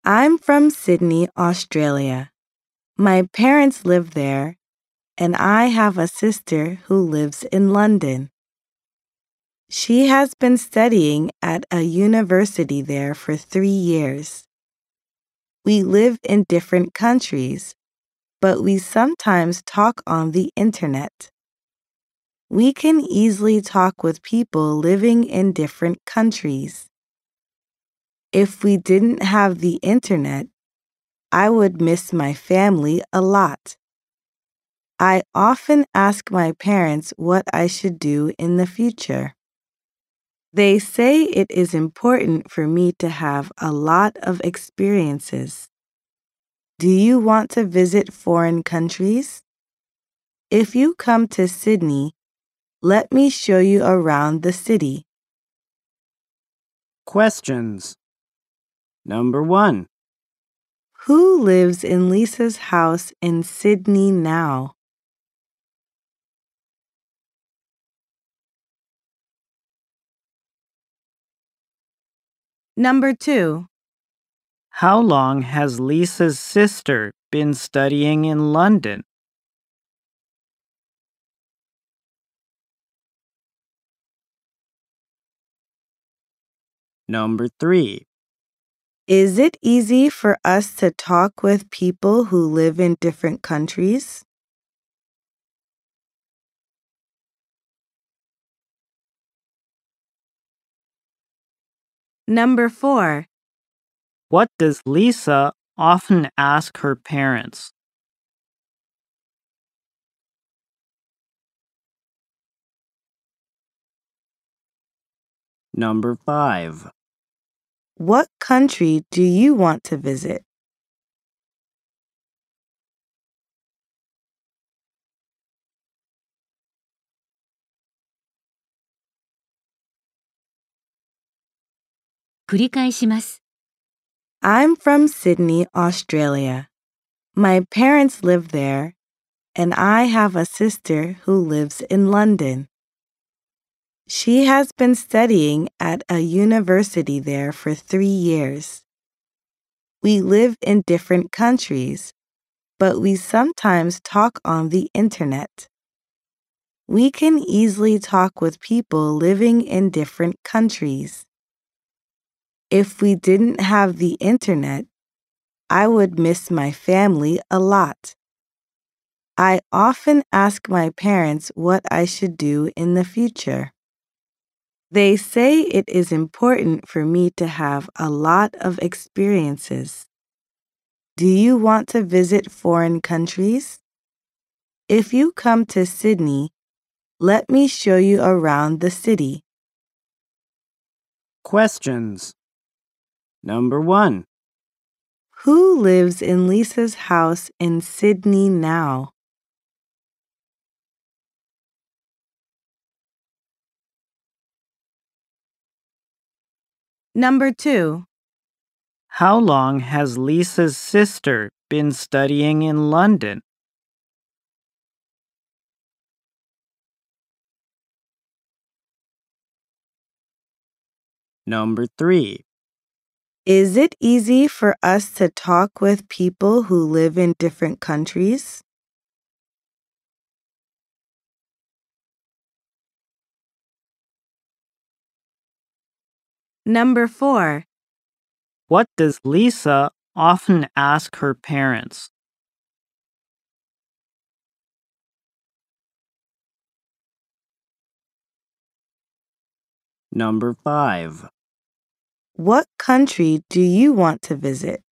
I'm from Sydney, Australia. My parents live there, and I have a sister who lives in London. She has been studying at a university there for 3 years. We live in different countries, but we sometimes talk on the internet. We can easily talk with people living in different countries. If we didn't have the internet, I would miss my family a lot. I often ask my parents what I should do in the future. They say it is important for me to have a lot of experiences. Do you want to visit foreign countries? If you come to Sydney, let me show you around the city. Questions. Number 1. Who lives in Lisa's house in Sydney now? Number 2. How long has Lisa's sister been studying in London? Number 3. Is it easy for us to talk with people who live in different countries? Number 4. What does Lisa often ask her parents? Number 5. What country do you want to visit? 繰り返します。 I'm from Sydney, Australia. My parents live there, and I have a sister who lives in London. She has been studying at a university there for 3 years. We live in different countries, but we sometimes talk on the internet. We can easily talk with people living in different countries. If we didn't have the internet, I would miss my family a lot. I often ask my parents what I should do in the future. They say it is important for me to have a lot of experiences. Do you want to visit foreign countries? If you come to Sydney, let me show you around the city. Questions. Number 1. Who lives in Lisa's house in Sydney now? Number 2. How long has Lisa's sister been studying in London? Number 3. Is it easy for us to talk with people who live in different countries? Number 4. What does Lisa often ask her parents? Number 5. What country do you want to visit?